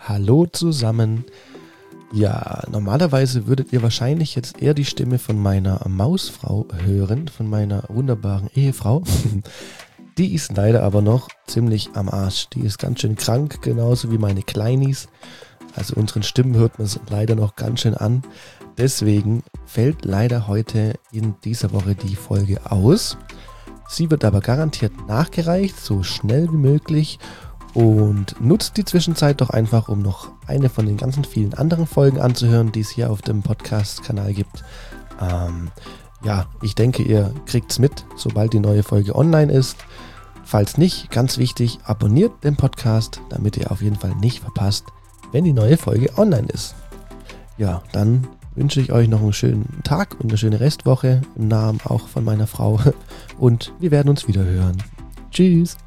Hallo zusammen. Ja, normalerweise würdet ihr wahrscheinlich jetzt eher die Stimme von meiner Mausfrau hören, von meiner wunderbaren Ehefrau. Die ist leider aber noch ziemlich am Arsch. Die ist ganz schön krank, genauso wie meine Kleinis. Also unseren Stimmen hört man es leider noch ganz schön an. Deswegen fällt leider heute in dieser Woche die Folge aus. Sie wird aber garantiert nachgereicht, so schnell wie möglich. Und nutzt die Zwischenzeit doch einfach, um noch eine von den ganzen vielen anderen Folgen anzuhören, die es hier auf dem Podcast-Kanal gibt. Ich denke, ihr kriegt's mit, sobald die neue Folge online ist. Falls nicht, ganz wichtig, abonniert den Podcast, damit ihr auf jeden Fall nicht verpasst, wenn die neue Folge online ist. Ja, dann wünsche ich euch noch einen schönen Tag und eine schöne Restwoche im Namen auch von meiner Frau. Und wir werden uns wieder hören. Tschüss!